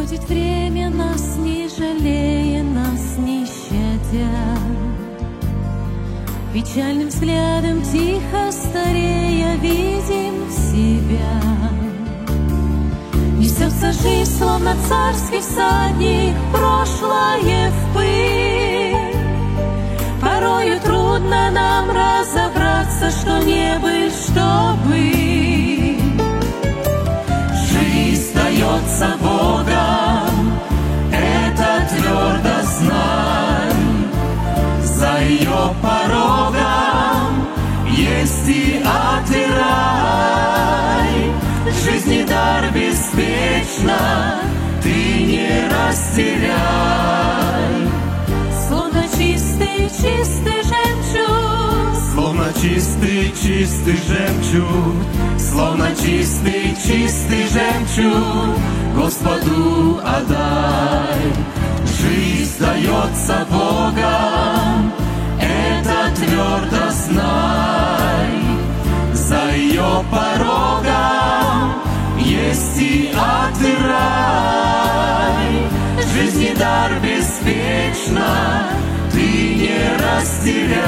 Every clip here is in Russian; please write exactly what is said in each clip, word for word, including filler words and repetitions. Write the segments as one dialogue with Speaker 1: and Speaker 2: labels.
Speaker 1: Проходит время, нас не жалея, нас не щадя, печальным взглядом тихо старея видим себя. Несется жизнь, словно царский всадник, прошлое в пыль. Порою трудно нам разобраться, что не быть, что быть. Жизнь дается Богом, это твердо знай. За ее порогом есть и ад, и рай. Жизни дар беспечно ты не растеряй. Словно чистый, чистый жемчуг, словно чистый, чистый жемчуг, словно чистый, чистый жемчуг, Господу отдай. Жизнь дается Богом, это твердо знай. За ее порогом есть и ад, и рай. Жизни дар беспечно ты не растеряй.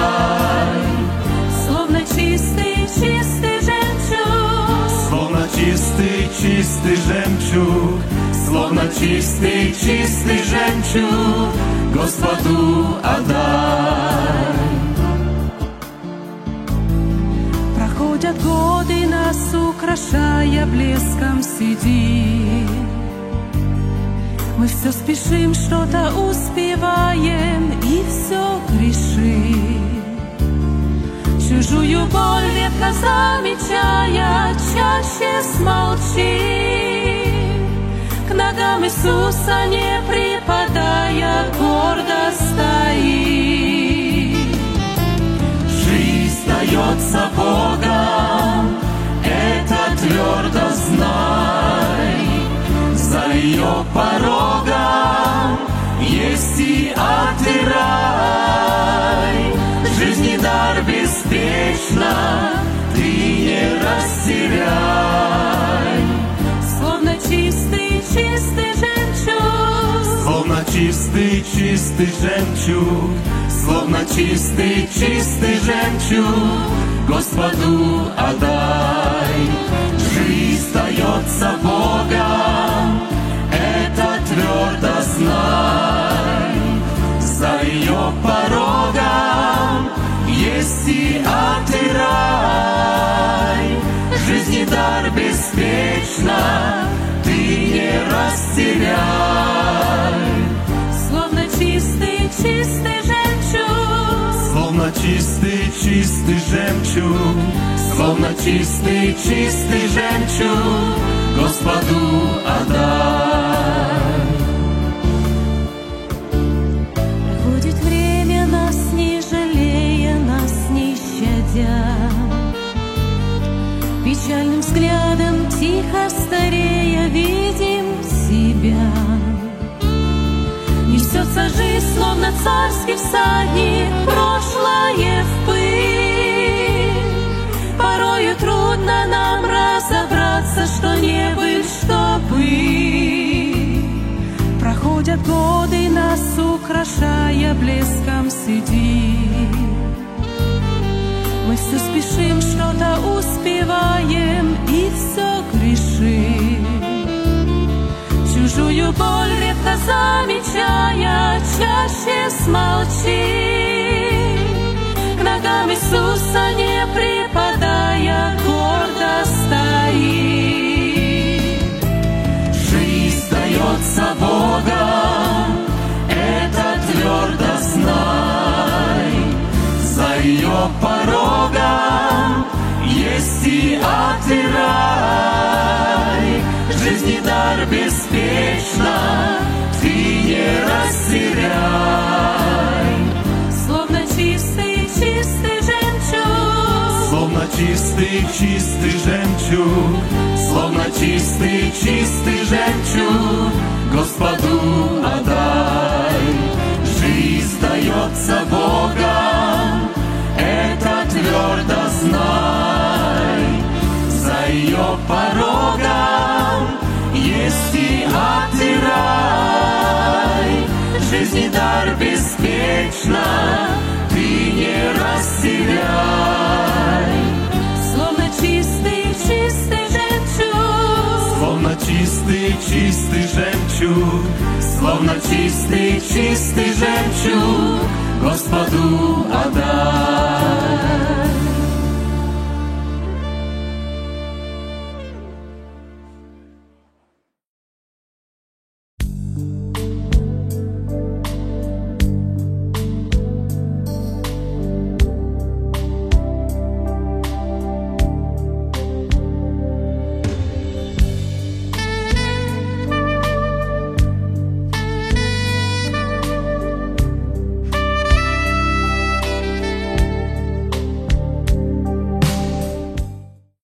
Speaker 1: Словно чистый, чистый жемчуг, словно чистый, чистый жемчуг, словно чистый, чистый жемчуг, Господу отдай. Проходят годы, нас украшая блеском седин. Мы все спешим, что-то успеваем и все грешим. Чужую боль редко замечая, чаще смолчим. К ногам Иисуса не припадая, гордо стоим. Жизнь дается Богом, это твердо знай. За ее порогом есть и ад, и рай. Жизни дар беспечно ты не растеряй. Словно чистый, чистый жемчуг, словно чистый, чистый жемчуг, словно чистый, чистый жемчуг, Господу отдай. Жизнь дается Богом, это твердо знай. За ее порогом есть и ад, и рай. Жизни дар беспечно ты не растеряй. Словно чистый, чистый жемчуг, словно чистый, чистый жемчуг, словно чистый, чистый жемчуг, Господу отдай. Проходит время, нас не жалея, нас не щадя, печальным взглядом тихо старея видим себя. Несется жизнь, словно царский всадник, прошлое в пыль. Порою трудно нам разобраться, что не быть, что быть. Проходят годы, нас украшая блеском седин. Мы все спешим, что-то успеваем и все грешим. Чужую боль редко замечая, чаще смолчим. К ногам Иисуса не припадая, гордо стоим. Жизнь дается Богом, это твердо знай. За ее порогом есть и ад, и рай. Жизни дар беспечно ты не растеряй. Словно чистый, чистый жемчуг, словно чистый, чистый жемчуг, словно чистый, чистый жемчуг, Господу отдай. Жизнь дается Богом, это твердо знай. За ее порогом есть и ад, и
Speaker 2: вечна, ты не разделяй.
Speaker 1: Словно чистый, чистый жемчуг,
Speaker 2: Словно чистый, чистый жемчуг, Словно чистый, чистый жемчуг, Господу отдай.